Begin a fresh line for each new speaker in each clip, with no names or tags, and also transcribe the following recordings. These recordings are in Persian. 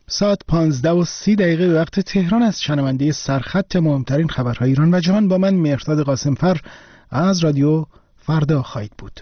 ساعت 15:30 به وقت تهران از شنونده سرخط مهمترین خبرهای ایران و جهان با من مهرداد قاسمفر از رادیو فردا خواهید بود.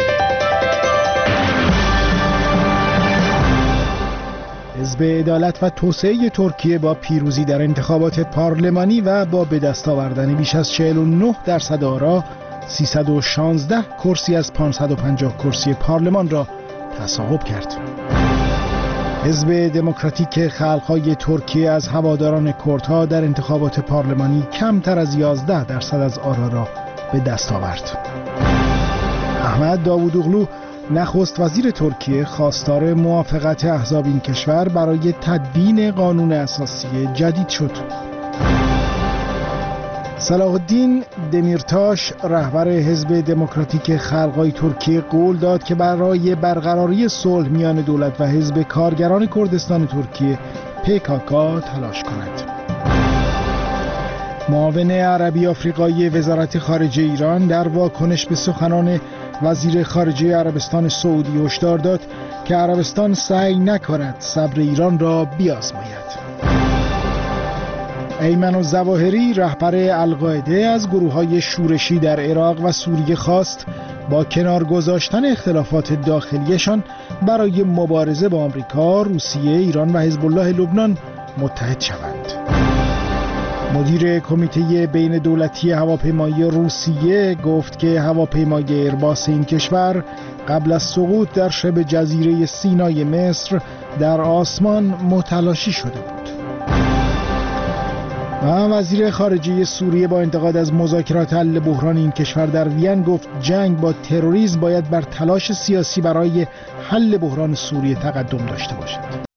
حزب عدالت و توسعه ترکیه با پیروزی در انتخابات پارلمانی و با به دست آوردن بیش از 49% آرا 316 کرسی از 550 کرسی پارلمان را تصاحب کرد. حزب دموکراتیک خلق‌های ترکیه از هواداران کردها در انتخابات پارلمانی کمتر از 11% از آرا را به دست آورد. احمد داوودوغلو نخست وزیر ترکیه خواستار موافقت احزاب این کشور برای تدوین قانون اساسی جدید شد. صلاح الدین دمیرتاش رهبر حزب دموکراتیک خلق‌های ترکیه قول داد که برای برقراری صلح میان دولت و حزب کارگران کردستان ترکیه PKK تلاش کند. معاون عربی آفریقایی وزارت خارجه ایران در واکنش به سخنان وزیر خارجه عربستان سعودی هشدار داد که عربستان سعی نکند صبر ایران را بیازماید. ایمن الظواهری رهبر القاعده از گروه‌های شورشی در عراق و سوریه خواست با کنار گذاشتن اختلافات داخلیشان برای مبارزه با آمریکا، روسیه، ایران و حزب الله لبنان متحد شوند. مدیر کمیته بین دولتی هواپیمایی روسیه گفت که هواپیمای ایرباس این کشور قبل از سقوط در شبه جزیره سینای مصر در آسمان متلاشی شده بود. و وزیر خارجه سوریه با انتقاد از مذاکرات حل بحران این کشور در وین گفت جنگ با تروریسم باید بر تلاش سیاسی برای حل بحران سوریه تقدم داشته باشد.